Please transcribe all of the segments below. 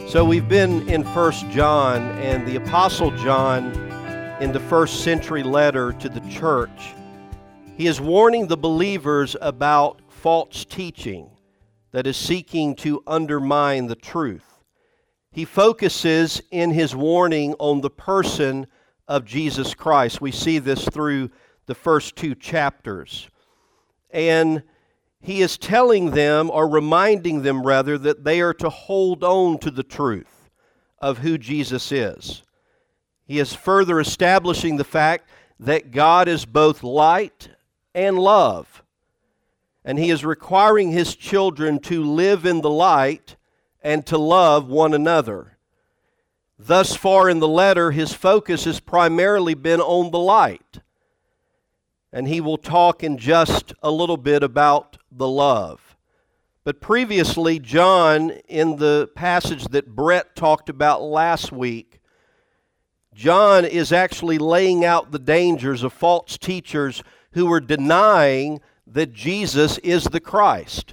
So we've been in 1 John, and the Apostle John, in the first century letter to the church, he is warning the believers about false teaching that is seeking to undermine the truth. He focuses in his warning on the person of Jesus Christ. We see this through the first two chapters. And he is telling them, or reminding them rather, that they are to hold on to the truth of who Jesus is. He is further establishing the fact that God is both light and love. And he is requiring his children to live in the light and to love one another. Thus far in the letter, his focus has primarily been on the light. And he will talk in just a little bit about the love. But previously, John, in the passage that Brett talked about last week, John is actually laying out the dangers of false teachers who are denying that Jesus is the Christ.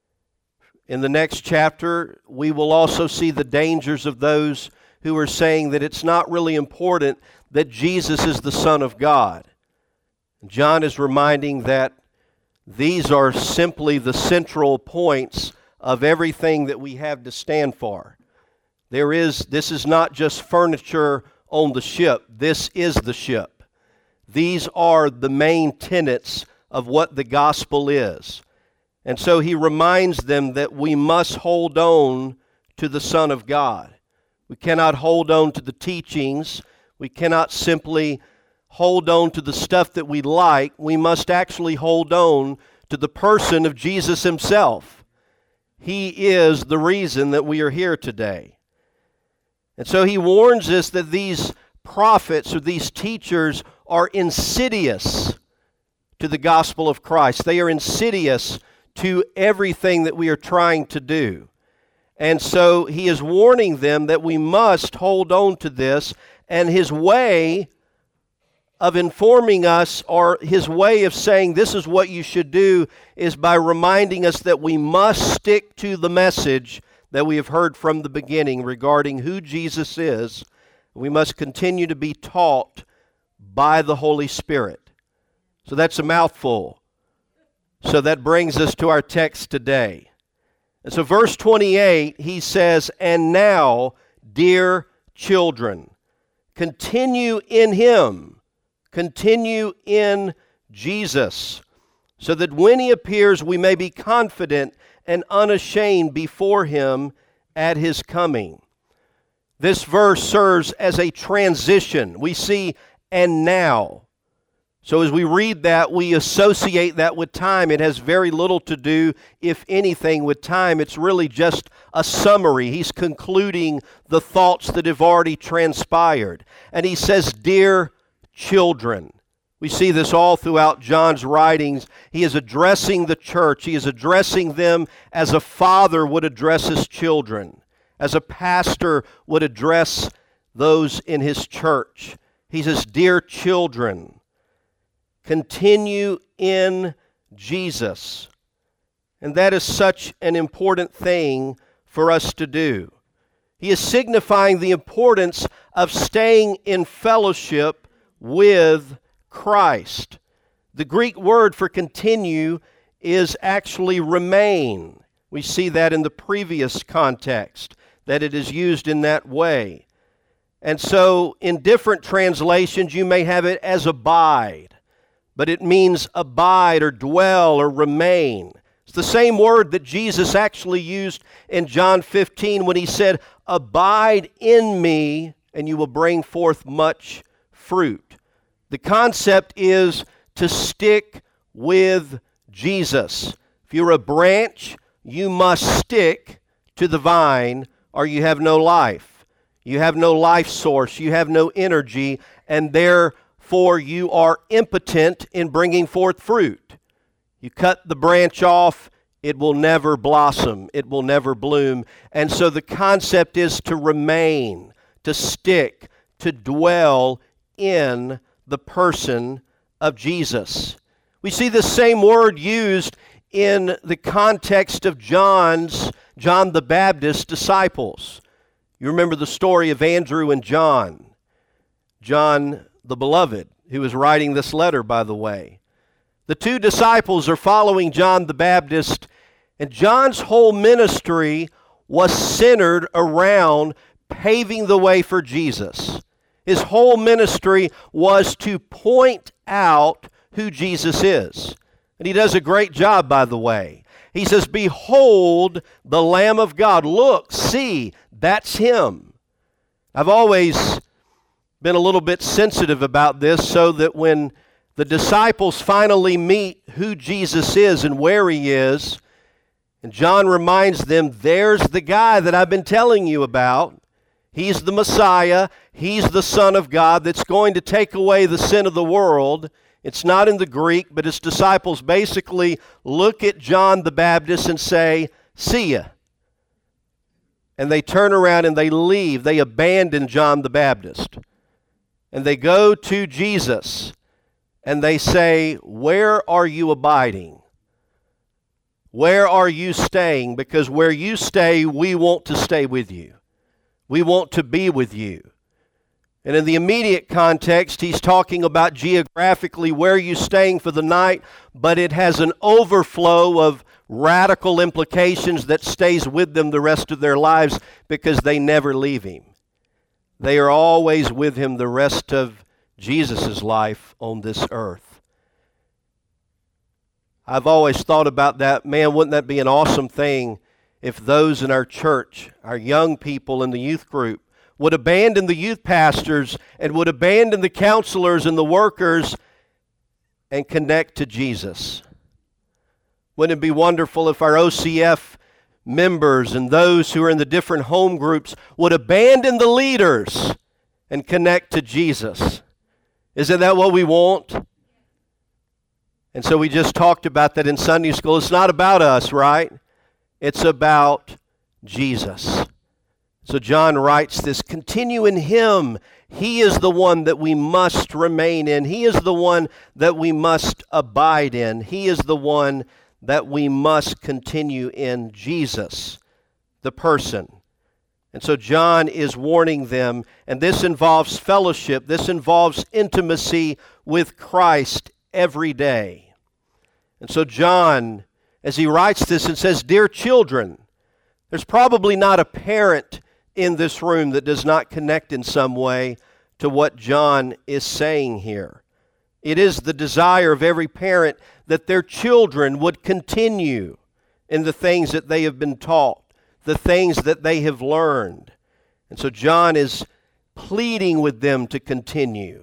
In the next chapter, we will also see the dangers of those who are saying that it's not really important that Jesus is the Son of God. John is reminding that these are simply the central points of everything that we have to stand for. This is not just furniture on the ship. This is the ship. These are the main tenets of what the gospel is. And so he reminds them that we must hold on to the Son of God. We cannot hold on to the teachings. We cannot simply hold on to the stuff that we like. We must actually hold on to the person of Jesus himself. He is the reason that we are here today. And so he warns us that these prophets or these teachers are insidious to the gospel of Christ. They are insidious to everything that we are trying to do. And so he is warning them that we must hold on to this, and his way of informing us, or his way of saying this is what you should do, is by reminding us that we must stick to the message that we have heard from the beginning regarding who Jesus is. We must continue to be taught by the Holy Spirit. So that's a mouthful. So that brings us to our text today. And so verse 28, he says, "And now, dear children, continue in him." Continue in Jesus, so that when he appears, we may be confident and unashamed before him at his coming. This verse serves as a transition. We see, "and now." So as we read that, we associate that with time. It has very little to do, if anything, with time. It's really just a summary. He's concluding the thoughts that have already transpired. And he says, "Dear children." We see this all throughout John's writings. He is addressing the church. He is addressing them as a father would address his children, as a pastor would address those in his church. He says, "Dear children, continue in Jesus." And that is such an important thing for us to do. He is signifying the importance of staying in fellowship with Christ. The Greek word for continue is actually remain. We see that in the previous context, that it is used in that way. And so in different translations you may have it as abide, but it means abide or dwell or remain. It's the same word that Jesus actually used in John 15 when he said, "Abide in me and you will bring forth much fruit." The concept is to stick with Jesus. If you're a branch, you must stick to the vine or you have no life. You have no life source. You have no energy, and therefore you are impotent in bringing forth fruit. You cut the branch off, it will never blossom. It will never bloom. And so the concept is to remain, to stick, to dwell in the person of Jesus. We see the same word used in the context of John the Baptist's disciples. You remember the story of Andrew and John. John the Beloved, who is writing this letter, by the way. The two disciples are following John the Baptist, and John's whole ministry was centered around paving the way for Jesus. His whole ministry was to point out who Jesus is. And he does a great job, by the way. He says, "Behold the Lamb of God. Look, see, that's him." I've always been a little bit sensitive about this, so that when the disciples finally meet who Jesus is and where he is, and John reminds them, there's the guy that I've been telling you about. He's the Messiah. He's the Son of God that's going to take away the sin of the world. It's not in the Greek, but his disciples basically look at John the Baptist and say, "See ya." And they turn around and they leave. They abandon John the Baptist. And they go to Jesus and they say, "Where are you abiding? Where are you staying? Because where you stay, we want to stay with you. We want to be with you." And in the immediate context, he's talking about geographically where you're staying for the night, but it has an overflow of radical implications that stays with them the rest of their lives, because they never leave him. They are always with him the rest of Jesus' life on this earth. I've always thought about that. Man, wouldn't that be an awesome thing if those in our church, our young people in the youth group, would abandon the youth pastors and would abandon the counselors and the workers and connect to Jesus. Wouldn't it be wonderful if our OCF members and those who are in the different home groups would abandon the leaders and connect to Jesus? Isn't that what we want? And so we just talked about that in Sunday school. It's not about us, right? It's about Jesus. So John writes this, "Continue in him. He is the one that we must remain in. He is the one that we must abide in. He is the one that we must continue in, Jesus, the person." And so John is warning them, and this involves fellowship. This involves intimacy with Christ every day. And so John, as he writes this and says, "Dear children," there's probably not a parent in this room that does not connect in some way to what John is saying here. It is the desire of every parent that their children would continue in the things that they have been taught, the things that they have learned. And so John is pleading with them to continue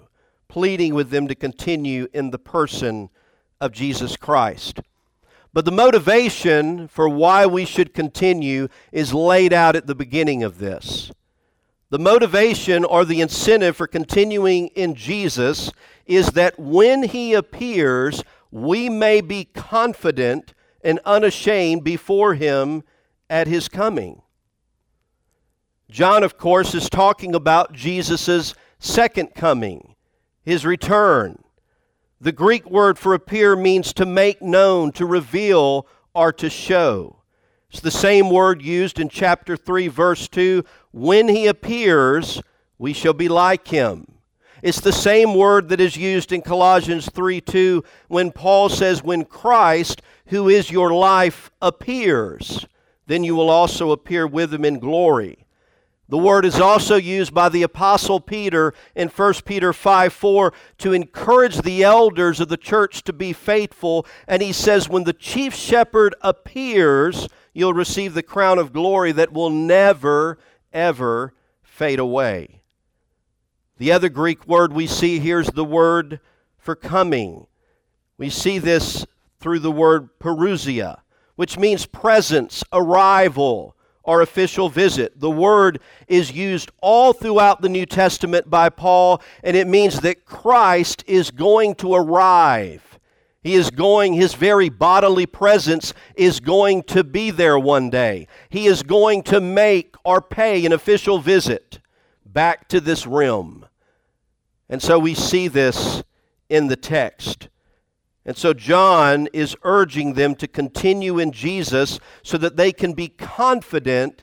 in the person of Jesus Christ. But the motivation for why we should continue is laid out at the beginning of this. The motivation or the incentive for continuing in Jesus is that when he appears, we may be confident and unashamed before him at his coming. John, of course, is talking about Jesus' second coming, his return. The Greek word for appear means to make known, to reveal, or to show. It's the same word used in chapter 3, verse 2. When he appears, we shall be like him. It's the same word that is used in Colossians 3:2 when Paul says, when Christ, who is your life, appears, then you will also appear with him in glory. The word is also used by the Apostle Peter in 1 Peter 5:4 to encourage the elders of the church to be faithful. And he says, when the chief shepherd appears, you'll receive the crown of glory that will never, ever fade away. The other Greek word we see here is the word for coming. We see this through the word parousia, which means presence, arrival, or official visit. The word is used all throughout the New Testament by Paul, and it means that Christ is going to arrive. His very bodily presence is going to be there one day. He is going to make or pay an official visit back to this realm. And so we see this in the text. And so John is urging them to continue in Jesus so that they can be confident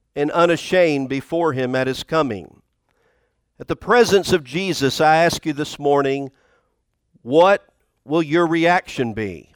and unashamed before Him at His coming. At the presence of Jesus, I ask you this morning, what will your reaction be?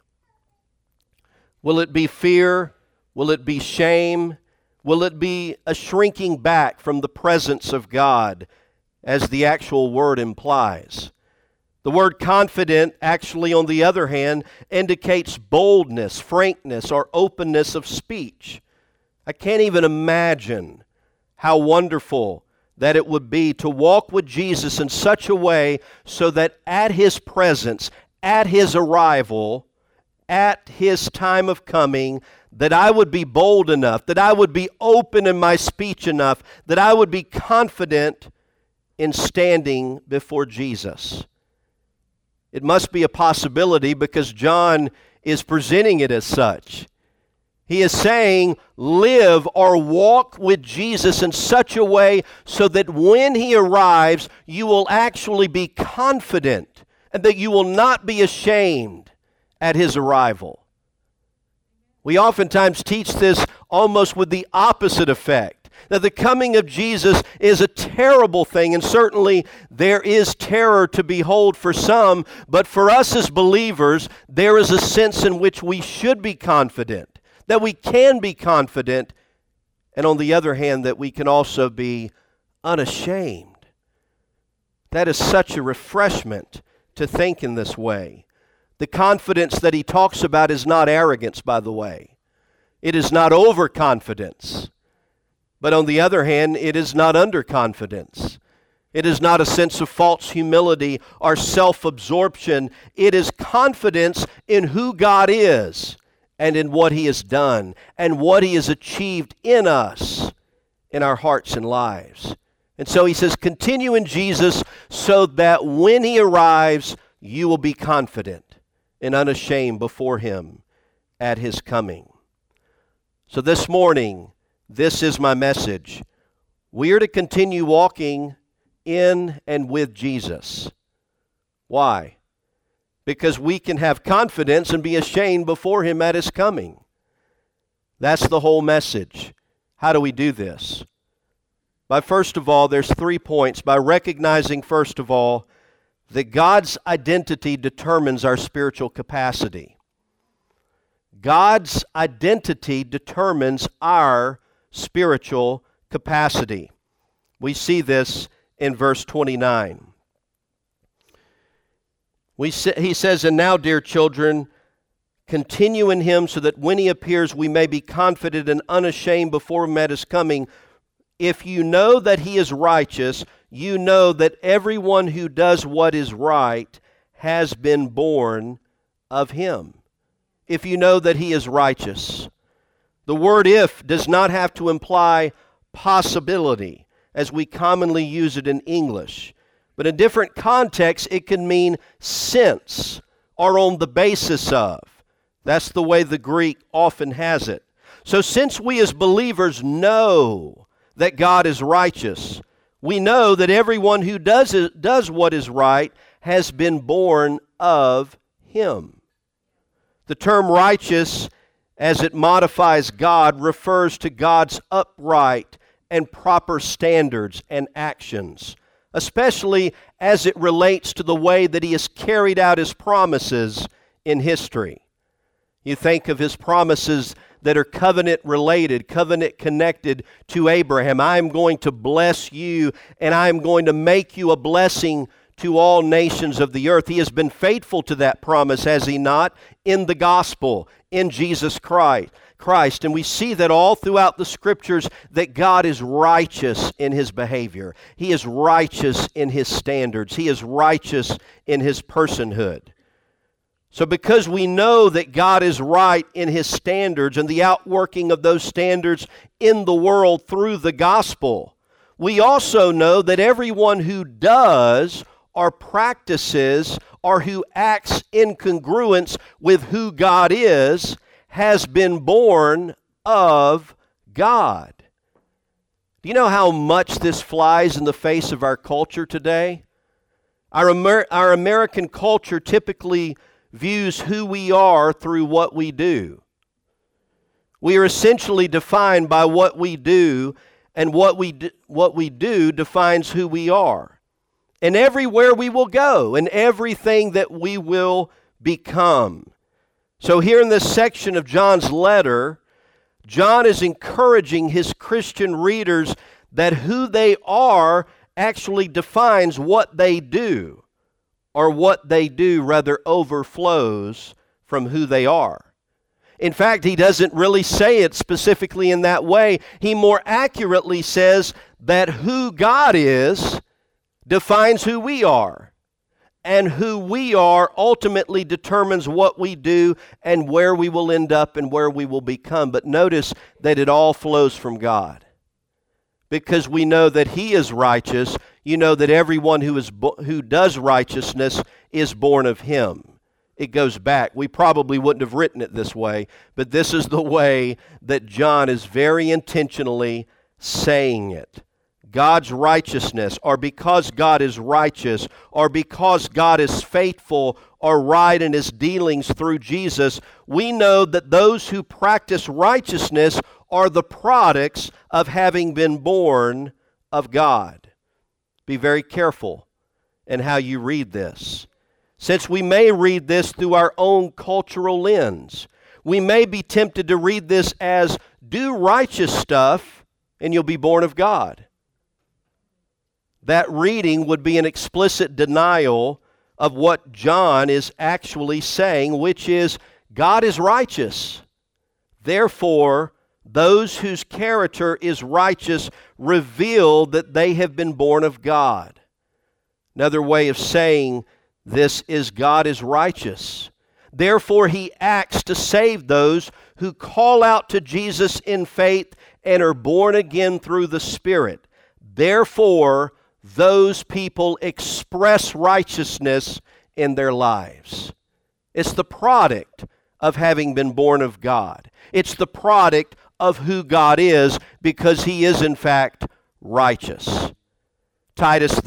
Will it be fear? Will it be shame? Will it be a shrinking back from the presence of God, as the actual word implies? The word confident, actually, on the other hand, indicates boldness, frankness, or openness of speech. I can't even imagine how wonderful that it would be to walk with Jesus in such a way so that at His presence, at His arrival, at His time of coming, that I would be bold enough, that I would be open in my speech enough, that I would be confident in standing before Jesus. It must be a possibility because John is presenting it as such. He is saying, live or walk with Jesus in such a way so that when He arrives, you will actually be confident and that you will not be ashamed at His arrival. We oftentimes teach this almost with the opposite effect, that the coming of Jesus is a terrible thing, and certainly there is terror to behold for some, but for us as believers, there is a sense in which we should be confident, that we can be confident, and on the other hand, that we can also be unashamed. That is such a refreshment to think in this way. The confidence that he talks about is not arrogance, by the way. It is not overconfidence. But on the other hand, it is not underconfidence. It is not a sense of false humility or self-absorption. It is confidence in who God is and in what He has done and what He has achieved in us, in our hearts and lives. And so he says, continue in Jesus so that when He arrives, you will be confident and unashamed before Him at His coming. So this morning, this is my message. We are to continue walking in and with Jesus. Why? Because we can have confidence and be ashamed before Him at His coming. That's the whole message. How do we do this? By first of all, there's 3 points. By recognizing, first of all, that God's identity determines our spiritual capacity. God's identity determines our spiritual capacity. We see this in verse 29. He says, and now, dear children, continue in Him so that when He appears we may be confident and unashamed before Him at His coming. If you know that He is righteous, you know that everyone who does what is right has been born of Him. If you know that He is righteous. The word if does not have to imply possibility, as we commonly use it in English. But in different contexts, it can mean since or on the basis of. That's the way the Greek often has it. So since we as believers know that God is righteous, we know that everyone who does what is right has been born of Him. The term righteous, as it modifies God, refers to God's upright and proper standards and actions, especially as it relates to the way that He has carried out His promises in history. You think of His promises that are covenant related, covenant connected to Abraham. I am going to bless you and I am going to make you a blessing to all nations of the earth. He has been faithful to that promise, has He not? In the gospel, in Jesus Christ. And we see that all throughout the Scriptures that God is righteous in His behavior. He is righteous in His standards. He is righteous in His personhood. So because we know that God is right in His standards and the outworking of those standards in the world through the gospel, we also know that everyone who does or practices or who acts in congruence with who God is has been born of God. Do you know how much this flies in the face of our culture today? Our American culture typically views who we are through what we do. We are essentially defined by what we do, and what we do defines who we are. And everywhere we will go, and everything that we will become. So here in this section of John's letter, John is encouraging his Christian readers that who they are actually defines what they do, or what they do rather overflows from who they are. In fact, he doesn't really say it specifically in that way. He more accurately says that who God is defines who we are. And who we are ultimately determines what we do and where we will end up and where we will become. But notice that it all flows from God. Because we know that He is righteous, you know that everyone who does righteousness is born of Him. It goes back. We probably wouldn't have written it this way, but this is the way that John is very intentionally saying it. God's righteousness, or because God is righteous, or because God is faithful or right in His dealings through Jesus, we know that those who practice righteousness are the products of having been born of God. Be very careful in how you read this. Since we may read this through our own cultural lens, we may be tempted to read this as, do righteous stuff and you'll be born of God. That reading would be an explicit denial of what John is actually saying, which is, God is righteous. Therefore, those whose character is righteous reveal that they have been born of God. Another way of saying this is, God is righteous. Therefore, He acts to save those who call out to Jesus in faith and are born again through the Spirit. Therefore, those people express righteousness in their lives. It's the product of having been born of God. It's the product of who God is, because He is in fact righteous. Titus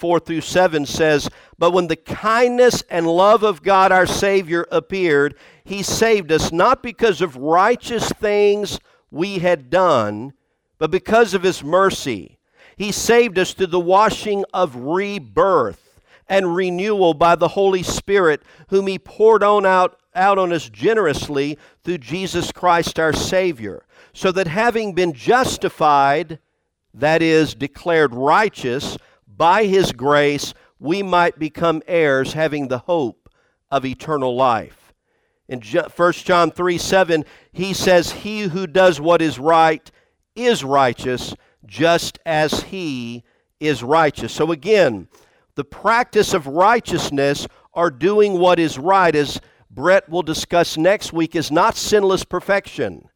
3:4-7 says, "But when the kindness and love of God our Savior appeared, He saved us not because of righteous things we had done, but because of His mercy. He saved us through the washing of rebirth and renewal by the Holy Spirit, whom He poured out on us generously through Jesus Christ our Savior, so that having been justified," that is, declared righteous, "by His grace, we might become heirs, having the hope of eternal life." In 1 John 3:7, he says, "He who does what is right is righteous, just as He is righteous." So again, the practice of righteousness, or doing what is right, as Brett will discuss next week, is not sinless perfection,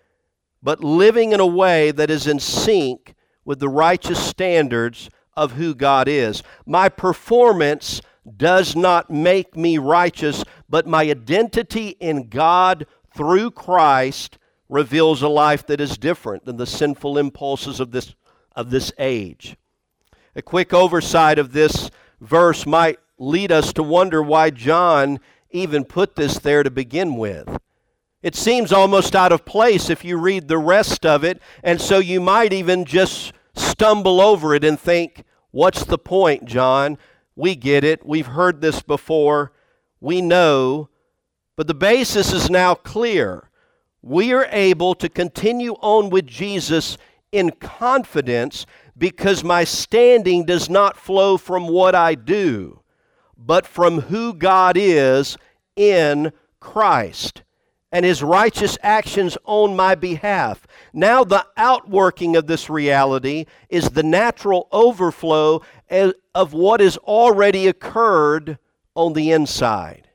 but living in a way that is in sync with the righteous standards of who God is. My performance does not make me righteous, but my identity in God through Christ reveals a life that is different than the sinful impulses of this age. A quick oversight of this verse might lead us to wonder why John even put this there to begin with. It seems almost out of place if you read the rest of it, and so you might even just stumble over it and think, what's the point, John? We get it. We've heard this before. We know. But the basis is now clear. We are able to continue on with Jesus in confidence because my standing does not flow from what I do, but from who God is in Christ and His righteous actions on my behalf. Now the outworking of this reality is the natural overflow of what has already occurred on the inside.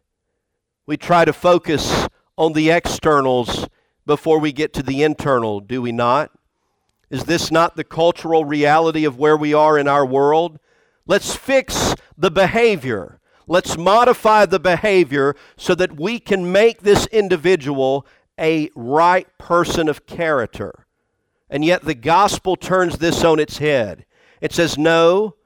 We try to focus on the externals before we get to the internal, do we not? Is this not the cultural reality of where we are in our world? Let's fix the behavior. Let's modify the behavior so that we can make this individual a right person of character. And yet the gospel turns this on its head. It says, no,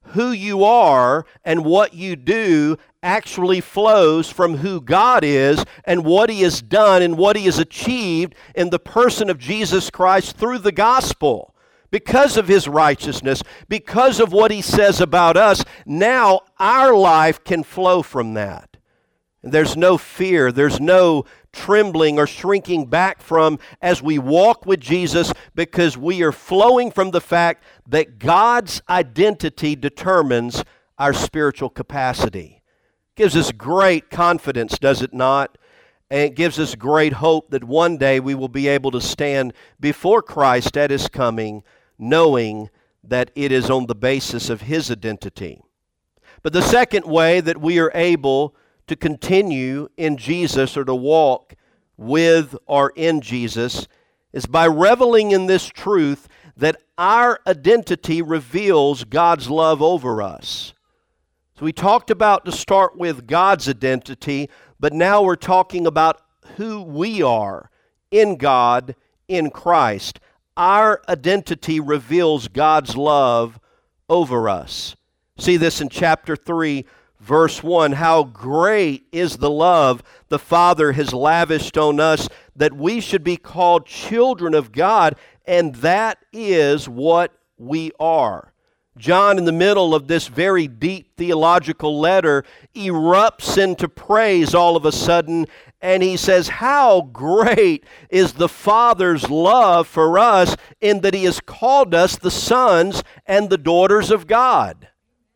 who you are and what you do actually flows from who God is and what He has done and what He has achieved in the person of Jesus Christ through the gospel. Because of His righteousness, because of what He says about us, now our life can flow from that. And there's no fear, there's no trembling or shrinking back from as we walk with Jesus, because we are flowing from the fact that God's identity determines our spiritual capacity. Gives us great confidence, does it not? And it gives us great hope that one day we will be able to stand before Christ at His coming, knowing that it is on the basis of His identity. But the second way that we are able to continue in Jesus, or to walk with or in Jesus, is by reveling in this truth that our identity reveals God's love over us. So we talked about, to start with, God's identity, but now we're talking about who we are in God, in Christ. Our identity reveals God's love over us. See this in chapter 3, verse 1. How great is the love the Father has lavished on us, that we should be called children of God, and that is what we are. John, in the middle of this very deep theological letter, erupts into praise all of a sudden, and he says, how great is the Father's love for us, in that He has called us the sons and the daughters of God.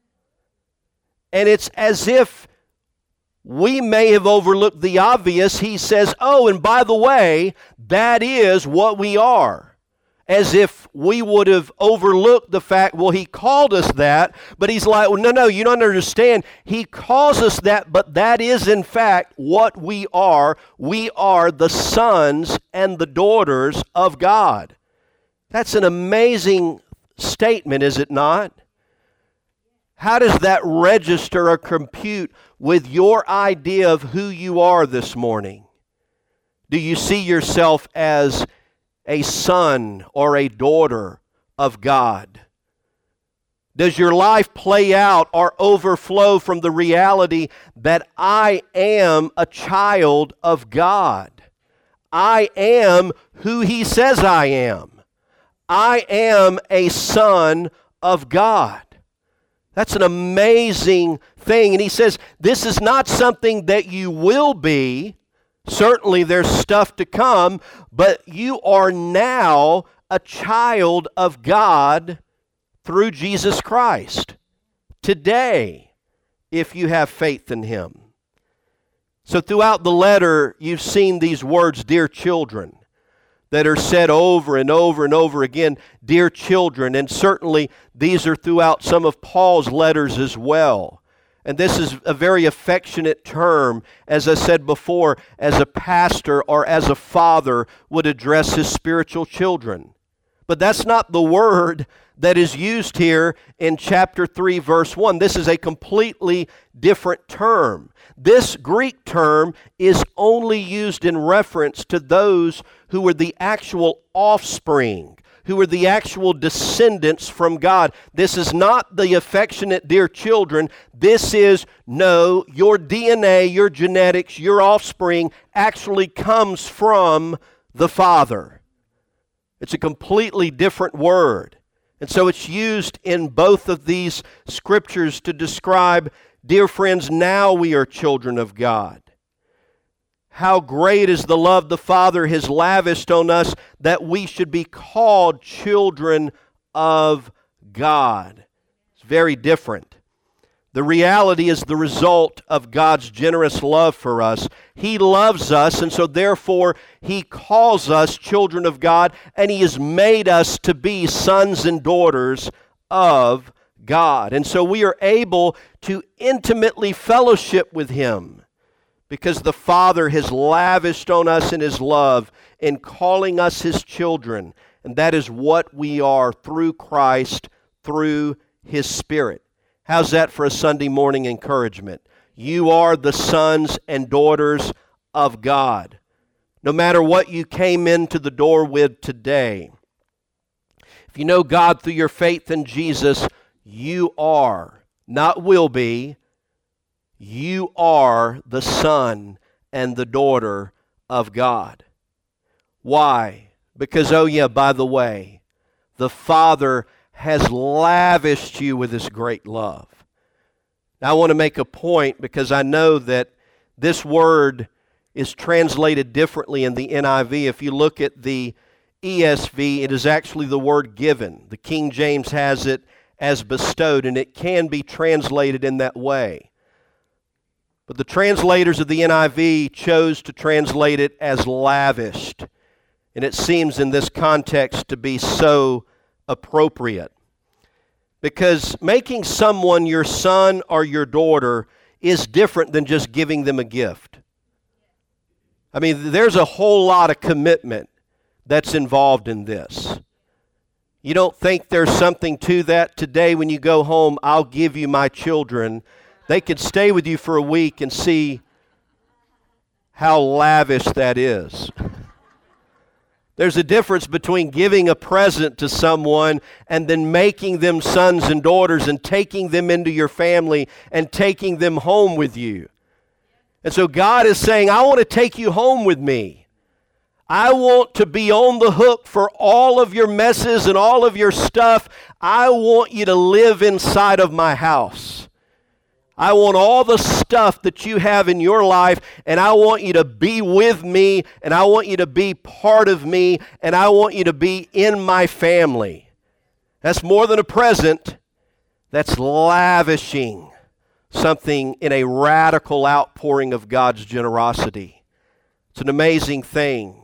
And it's as if we may have overlooked the obvious. He says, oh, and by the way, that is what we are. As if we would have overlooked the fact, well, He called us that, but He's like, well, no, you don't understand. He calls us that, but that is in fact what we are. We are the sons and the daughters of God. That's an amazing statement, is it not? How does that register or compute with your idea of who you are this morning? Do you see yourself as a son or a daughter of God? Does your life play out or overflow from the reality that I am a child of God? I am who He says I am. I am a son of God. That's an amazing thing. And He says, this is not something that you will be. Certainly there's stuff to come, but you are now a child of God through Jesus Christ today, if you have faith in Him. So throughout the letter, you've seen these words, dear children, that are said over and over and over again, dear children. And certainly these are throughout some of Paul's letters as well. And this is a very affectionate term, as I said before, as a pastor or as a father would address his spiritual children. But that's not the word that is used here in chapter 3, verse 1. This is a completely different term. This Greek term is only used in reference to those who were the actual offspring, who are the actual descendants from God. This is not the affectionate dear children. This is, no, your DNA, your genetics, your offspring actually comes from the Father. It's a completely different word. And so it's used in both of these scriptures to describe, dear friends, now we are children of God. How great is the love the Father has lavished on us, that we should be called children of God. It's very different. The reality is the result of God's generous love for us. He loves us, and so therefore He calls us children of God, and He has made us to be sons and daughters of God. And so we are able to intimately fellowship with Him, because the Father has lavished on us in His love in calling us His children. And that is what we are through Christ, through His Spirit. How's that for a Sunday morning encouragement? You are the sons and daughters of God. No matter what you came into the door with today, if you know God through your faith in Jesus, You are, not will be, you are the son and the daughter of God. Why? Because, oh yeah, by the way, the Father has lavished you with His great love. Now I want to make a point because I know that this word is translated differently in the NIV. If you look at the ESV, it is actually the word given. The King James has it as bestowed, and it can be translated in that way. But the translators of the NIV chose to translate it as lavished, and it seems in this context to be so appropriate. Because making someone your son or your daughter is different than just giving them a gift. I mean, there's a whole lot of commitment that's involved in this. You don't think there's something to that? Today when you go home, I'll give you my children. They could stay with you for a week and see how lavish that is. There's a difference between giving a present to someone and then making them sons and daughters and taking them into your family and taking them home with you. And so God is saying, I want to take you home with me. I want to be on the hook for all of your messes and all of your stuff. I want you to live inside of my house. I want all the stuff that you have in your life, and I want you to be with me, and I want you to be part of me, and I want you to be in my family. That's more than a present. That's lavishing something in a radical outpouring of God's generosity. It's an amazing thing.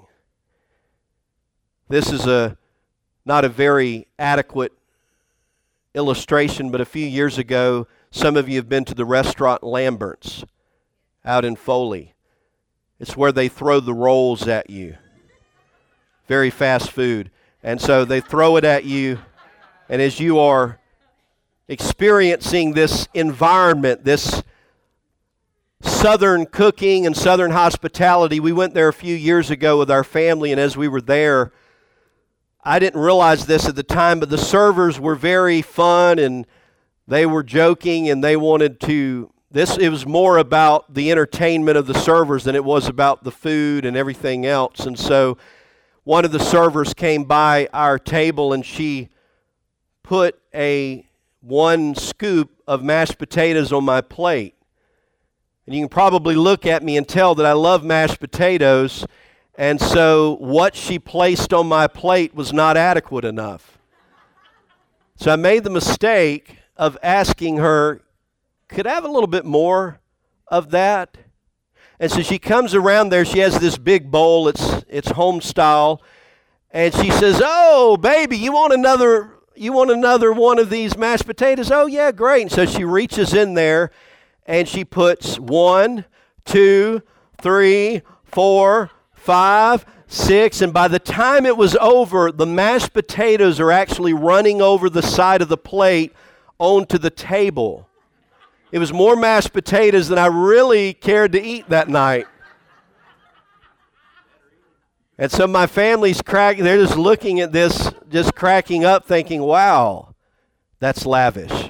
This is not a very adequate illustration, but a few years ago, some of you have been to the restaurant Lambert's out in Foley. It's where they throw the rolls at you. Very fast food. And so they throw it at you, and as you are experiencing this environment, this Southern cooking and Southern hospitality, we went there a few years ago with our family, and as we were there, I didn't realize this at the time, but the servers were very fun, and they were joking, and they wanted to, it was more about the entertainment of the servers than it was about the food and everything else. And so one of the servers came by our table, and she put one scoop of mashed potatoes on my plate. And you can probably look at me and tell that I love mashed potatoes, and so what she placed on my plate was not adequate enough. So I made the mistake of asking her, could I have a little bit more of that? And so she comes around there, she has this big bowl, it's home style, and she says, oh, baby, you want another one of these mashed potatoes? Oh, yeah, great. And so she reaches in there, and she puts 1, 2, 3, 4, 5, 6, and by the time it was over, the mashed potatoes are actually running over the side of the plate onto the table. It was more mashed potatoes than I really cared to eat that night. And so my family's they're just looking at this, just cracking up, thinking, wow, that's lavish.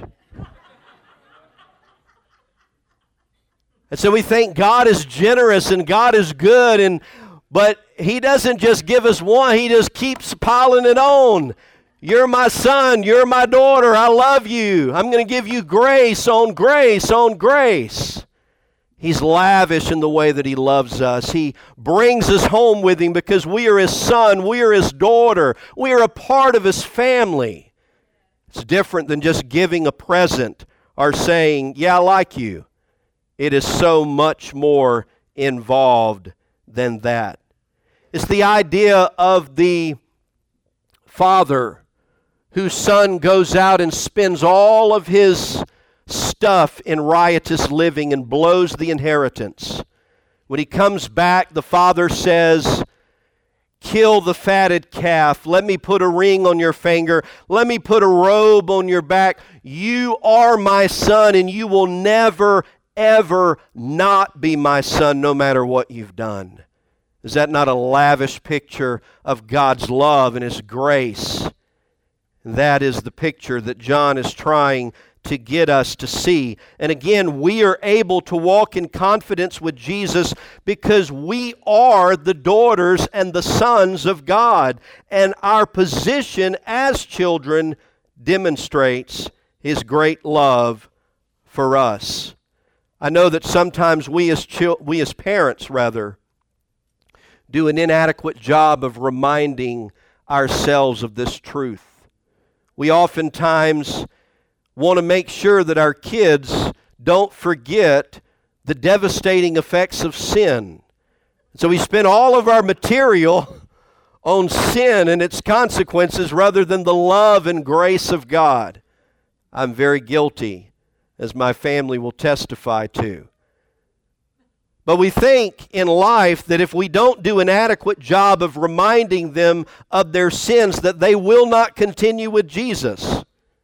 And so we think God is generous and God is good, but He doesn't just give us one, He just keeps piling it on. You're my son, you're my daughter, I love you. I'm going to give you grace on grace on grace. He's lavish in the way that He loves us. He brings us home with Him because we are His son, we are His daughter, we are a part of His family. It's different than just giving a present or saying, yeah, I like you. It is so much more involved than that. It's the idea of the father whose son goes out and spends all of his stuff in riotous living and blows the inheritance. When he comes back, the father says, kill the fatted calf. Let me put a ring on your finger. Let me put a robe on your back. You are my son, and you will never, ever not be my son, no matter what you've done. Is that not a lavish picture of God's love and His grace? That is the picture that John is trying to get us to see. And again, we are able to walk in confidence with Jesus because we are the daughters and the sons of God. And our position as children demonstrates His great love for us. I know that sometimes we as parents, do an inadequate job of reminding ourselves of this truth. We oftentimes want to make sure that our kids don't forget the devastating effects of sin. So we spend all of our material on sin and its consequences rather than the love and grace of God. I'm very guilty, as my family will testify to. But we think in life that if we don't do an adequate job of reminding them of their sins, that they will not continue with Jesus.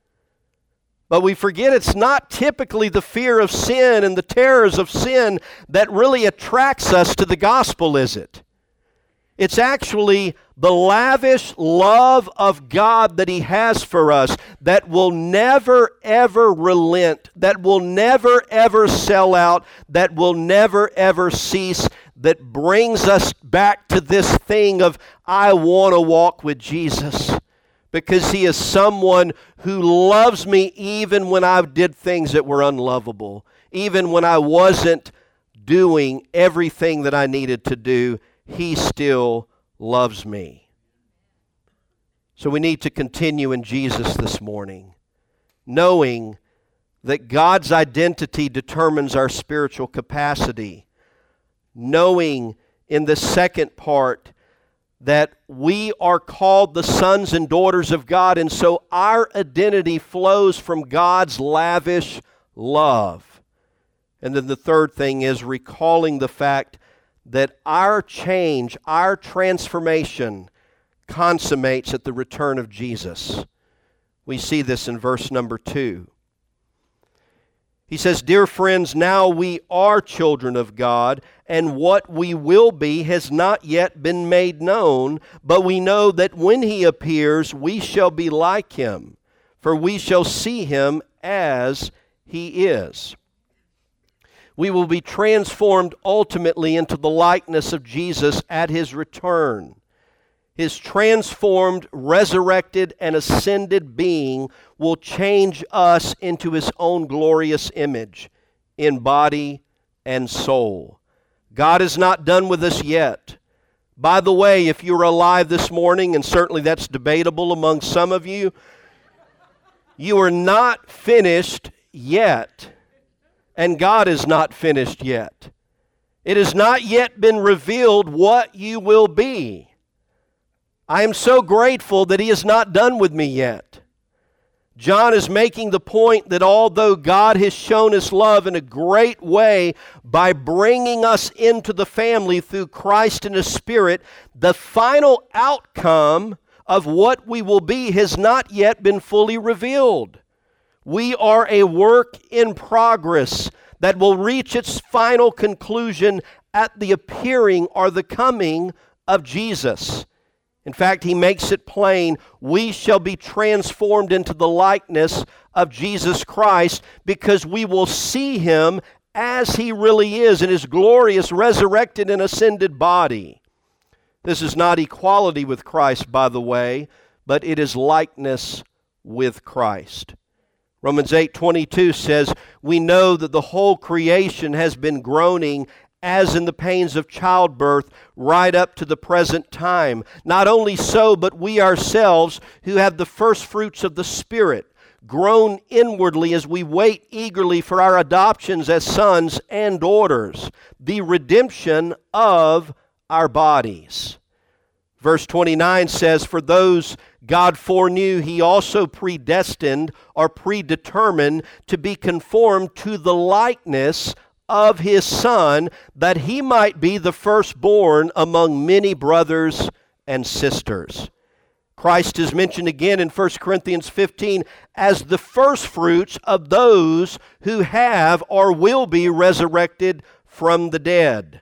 But we forget it's not typically the fear of sin and the terrors of sin that really attracts us to the gospel, is it? It's actually the lavish love of God that He has for us that will never ever relent, that will never ever sell out, that will never ever cease, that brings us back to this thing of, I want to walk with Jesus because He is someone who loves me even when I did things that were unlovable, even when I wasn't doing everything that I needed to do. He still loves me. So we need to continue in Jesus this morning, knowing that God's identity determines our spiritual capacity, knowing in the second part that we are called the sons and daughters of God, and so our identity flows from God's lavish love. And then the third thing is recalling the fact that our change, our transformation consummates at the return of Jesus. We see this in verse number 2. He says, "Dear friends, now we are children of God, and what we will be has not yet been made known, but we know that when He appears, we shall be like Him, for we shall see Him as He is." We will be transformed ultimately into the likeness of Jesus at His return. His transformed, resurrected, and ascended being will change us into His own glorious image in body and soul. God is not done with us yet. By the way, if you're alive this morning, and certainly that's debatable among some of you, you are not finished yet. And God is not finished yet. It has not yet been revealed what you will be. I am so grateful that He is not done with me yet. John is making the point that although God has shown His love in a great way by bringing us into the family through Christ and His Spirit, the final outcome of what we will be has not yet been fully revealed. We are a work in progress that will reach its final conclusion at the appearing or the coming of Jesus. In fact, He makes it plain, we shall be transformed into the likeness of Jesus Christ because we will see Him as He really is in His glorious resurrected and ascended body. This is not equality with Christ, by the way, but it is likeness with Christ. Romans 8:22 says, "We know that the whole creation has been groaning as in the pains of childbirth right up to the present time. Not only so, but we ourselves who have the first fruits of the Spirit groan inwardly as we wait eagerly for our adoptions as sons and daughters, the redemption of our bodies." Verse 29 says, "For those God foreknew, He also predestined or predetermined to be conformed to the likeness of His Son, that He might be the firstborn among many brothers and sisters." Christ is mentioned again in 1 Corinthians 15 as the firstfruits of those who have or will be resurrected from the dead.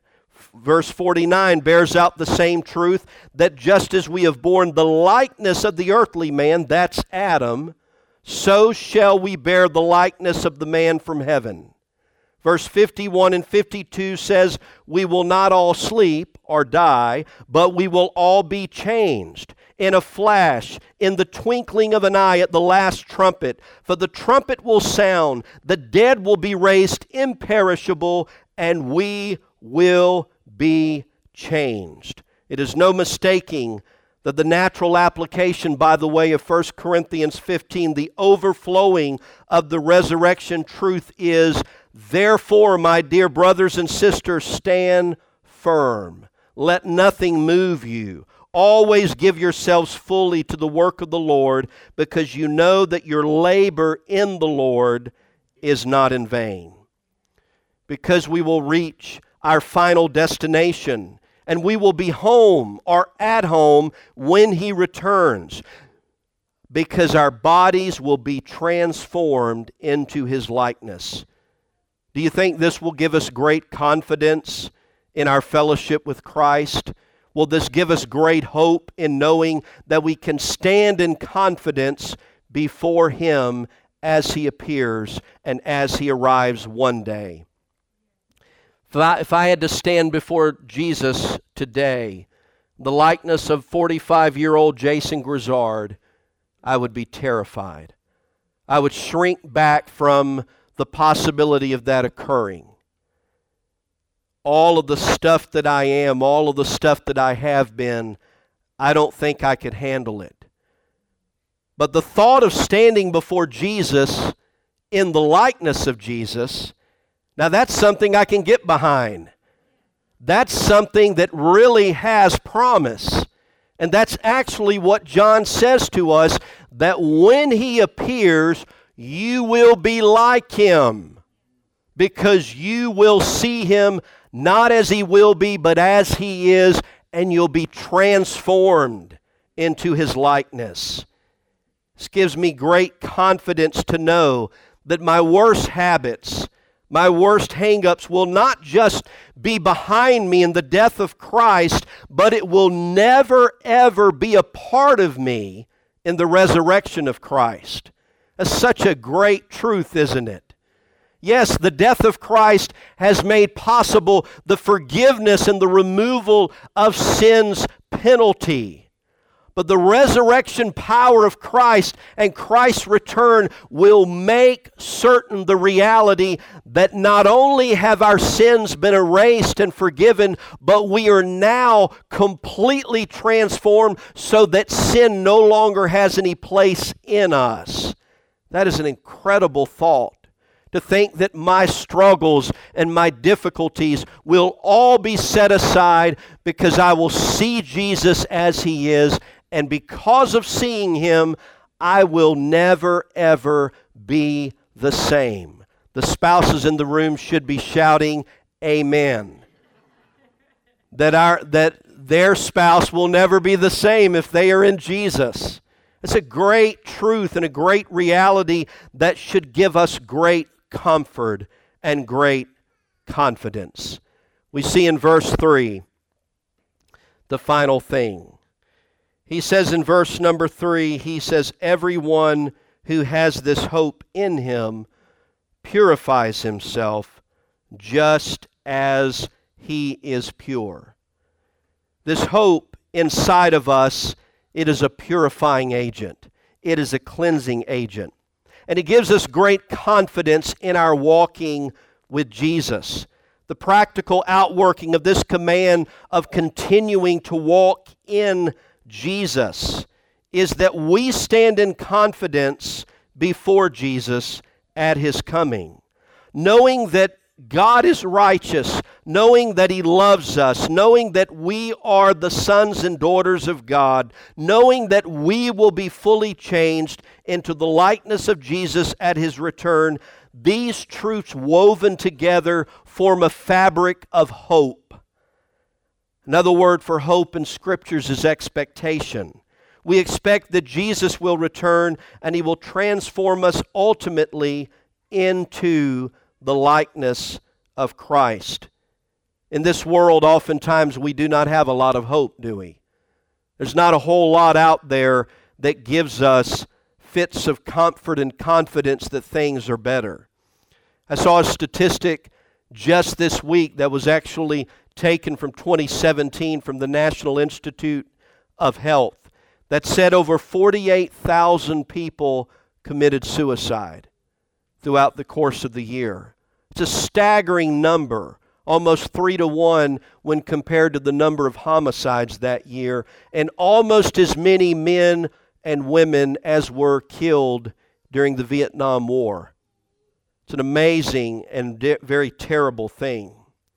verse 49 bears out the same truth, that just as we have borne the likeness of the earthly man, that's Adam, so shall we bear the likeness of the man from heaven. Verse 51 and 52 says, we will not all sleep or die, but we will all be changed in a flash, in the twinkling of an eye, at the last trumpet. For the trumpet will sound, the dead will be raised imperishable, and we will be changed. It is no mistaking that the natural application, by the way, of 1 Corinthians 15, the overflowing of the resurrection truth is, therefore, my dear brothers and sisters, stand firm. Let nothing move you. Always give yourselves fully to the work of the Lord, because you know that your labor in the Lord is not in vain. Because we will reach our final destination, and we will be home or at home when He returns, because our bodies will be transformed into His likeness. Do you think this will give us great confidence in our fellowship with Christ? Will this give us great hope in knowing that we can stand in confidence before Him as He appears and as He arrives one day? If I had to stand before Jesus today, the likeness of 45-year-old Jason Grizzard, I would be terrified. I would shrink back from the possibility of that occurring. All of the stuff that I am, all of the stuff that I have been, I don't think I could handle it. But the thought of standing before Jesus in the likeness of Jesus, now that's something I can get behind. That's something that really has promise. And that's actually what John says to us, that when He appears, you will be like Him, because you will see Him not as He will be, but as He is, and you'll be transformed into His likeness. This gives me great confidence to know that my worst habits, my worst hang-ups will not just be behind me in the death of Christ, but it will never, ever be a part of me in the resurrection of Christ. That's such a great truth, isn't it? Yes, the death of Christ has made possible the forgiveness and the removal of sin's penalty. But the resurrection power of Christ and Christ's return will make certain the reality that not only have our sins been erased and forgiven, but we are now completely transformed so that sin no longer has any place in us. That is an incredible thought. To think that my struggles and my difficulties will all be set aside because I will see Jesus as He is, and because of seeing Him, I will never, ever be the same. The spouses in the room should be shouting, amen. That their spouse will never be the same if they are in Jesus. It's a great truth and a great reality that should give us great comfort and great confidence. We see in verse 3 the final thing. He says in verse number 3, he says, everyone who has this hope in Him purifies himself just as He is pure. This hope inside of us, it is a purifying agent. It is a cleansing agent. And it gives us great confidence in our walking with Jesus. The practical outworking of this command of continuing to walk in Jesus is that we stand in confidence before Jesus at His coming, knowing that God is righteous, knowing that He loves us, knowing that we are the sons and daughters of God, knowing that we will be fully changed into the likeness of Jesus at His return. These truths woven together form a fabric of hope. Another word for hope in Scriptures is expectation. We expect that Jesus will return and He will transform us ultimately into the likeness of Christ. In this world, oftentimes we do not have a lot of hope, do we? There's not a whole lot out there that gives us fits of comfort and confidence that things are better. I saw a statistic just this week that was actually taken from 2017 from the National Institute of Health that said over 48,000 people committed suicide throughout the course of the year. It's a staggering number, almost 3-to-1 when compared to the number of homicides that year, and almost as many men and women as were killed during the Vietnam War. It's an amazing and very terrible thing.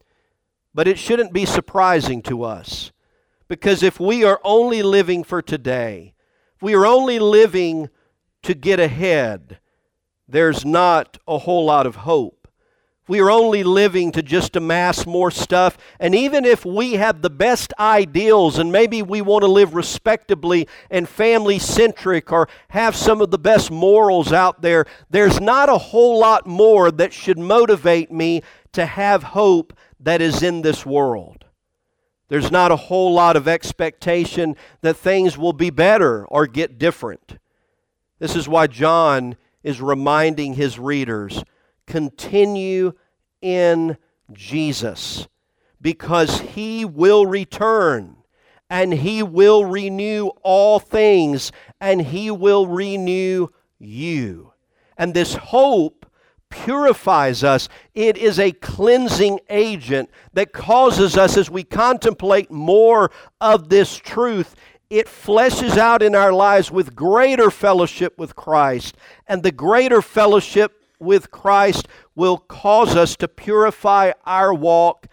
But it shouldn't be surprising to us, because if we are only living for today, if we are only living to get ahead, there's not a whole lot of hope. We are only living to just amass more stuff, and even if we have the best ideals and maybe we want to live respectably and family-centric or have some of the best morals out there, there's not a whole lot more that should motivate me to have hope that is in this world. There's not a whole lot of expectation that things will be better or get different. This is why John is reminding his readers, continue in Jesus, because He will return, and He will renew all things, and He will renew you. And this hope purifies us. It is a cleansing agent that causes us, as we contemplate more of this truth, it fleshes out in our lives with greater fellowship with Christ, and the greater fellowship with Christ will cause us to purify our walk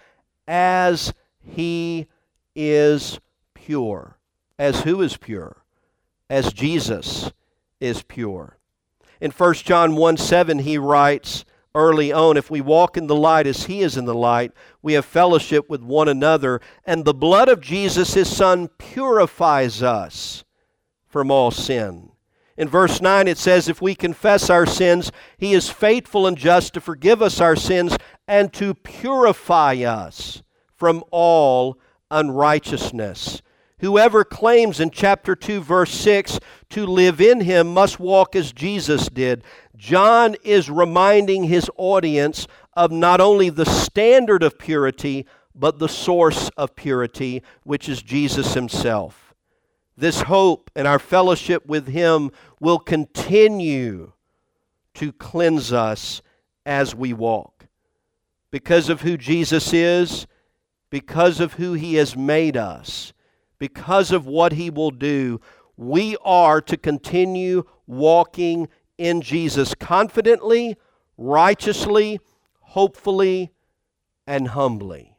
as He is pure. As who is pure? As Jesus is pure. In 1 John 1:7 he writes early on, if we walk in the light as He is in the light, we have fellowship with one another, and the blood of Jesus, His Son, purifies us from all sin. In verse 9 it says, if we confess our sins, He is faithful and just to forgive us our sins and to purify us from all unrighteousness. Whoever claims in chapter 2, verse 6, to live in Him must walk as Jesus did. John is reminding his audience of not only the standard of purity, but the source of purity, which is Jesus Himself. This hope and our fellowship with Him will continue to cleanse us as we walk. Because of who Jesus is, because of who He has made us, because of what He will do, we are to continue walking in Jesus confidently, righteously, hopefully, and humbly.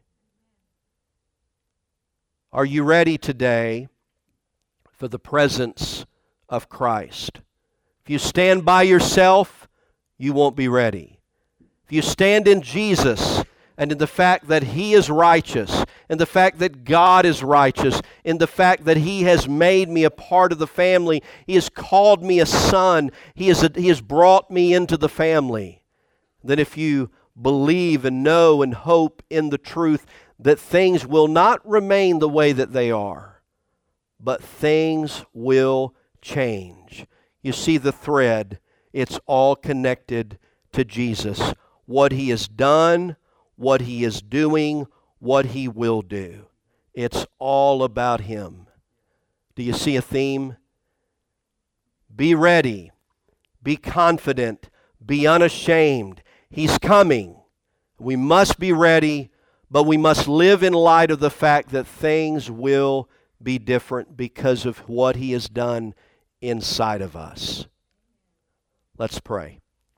Are you ready today for the presence of Christ? If you stand by yourself, you won't be ready. If you stand in Jesus and in the fact that He is righteous, and the fact that God is righteous, and the fact that He has made me a part of the family, He has called me a son, He has brought me into the family, then if you believe and know and hope in the truth that things will not remain the way that they are, but things will change. You see the thread, it's all connected to Jesus. What He has done, what He is doing, what He will do. It's all about Him. Do you see a theme? Be ready. Be confident. Be unashamed. He's coming. We must be ready, but we must live in light of the fact that things will be different because of what He has done inside of us. Let's pray.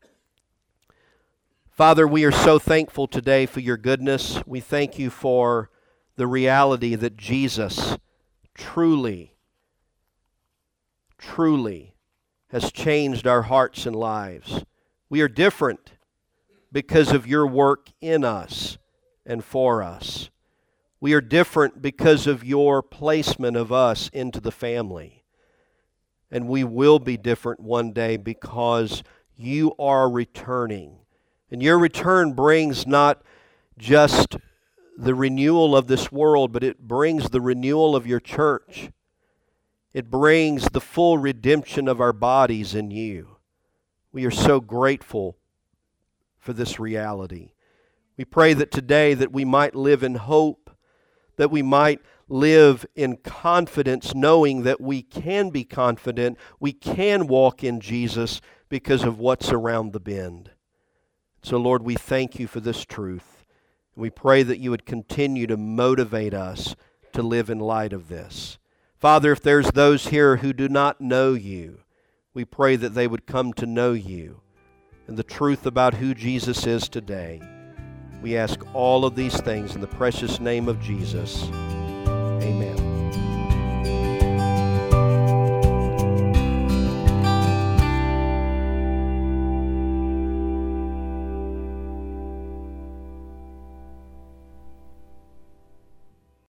Father, we are so thankful today for Your goodness. We thank You for the reality that Jesus truly has changed our hearts and lives. We are different because of Your work in us and for us. We are different because of Your placement of us into the family. And we will be different one day because You are returning. And Your return brings not just the renewal of this world, but it brings the renewal of your church. It brings the full redemption of our bodies in you. We are so grateful for this reality. We pray that today that we might live in hope, that we might live in confidence, knowing that we can be confident, we can walk in Jesus because of what's around the bend. So, Lord, we thank you for this truth. We pray that you would continue to motivate us to live in light of this. Father, if there's those here who do not know you, we pray that they would come to know you and the truth about who Jesus is today. We ask all of these things in the precious name of Jesus.